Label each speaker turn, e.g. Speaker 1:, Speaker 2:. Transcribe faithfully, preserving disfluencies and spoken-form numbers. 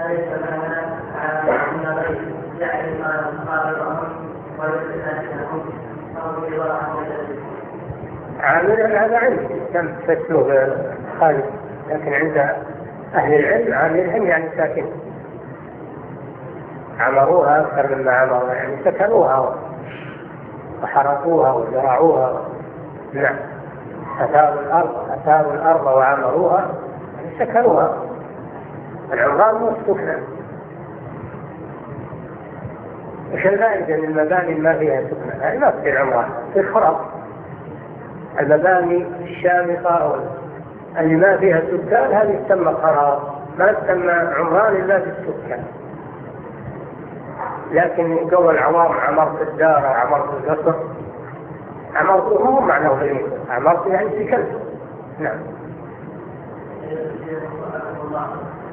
Speaker 1: ليس لنا من غير يعني ما قال الأمر ويستثنى
Speaker 2: عامل هذا علم كم تسلوه خالد، لكن عند أهل العلم عاملهم يعني ساكن، عمروها أكثر مما عمروها، يعني سكنوها وحرقوها وزرعوها. نعم، أثاروا الأرض أثاروا الأرض وعمروها، يعني سكنوها. العمران مو السكنة. وش الفائدة من المباني ما فيها سكنة؟ يعني ما في العمران، في الخراب. المباني الشامخة أو اللي ما فيها سكان هذه تسمى خراب، ما تسمى عمران إلا بالسكان. لكن قول العوام عمرت الدار عمرت القصر، عمرته هو معناه غريب، عمرت يعني سكنت. نعم.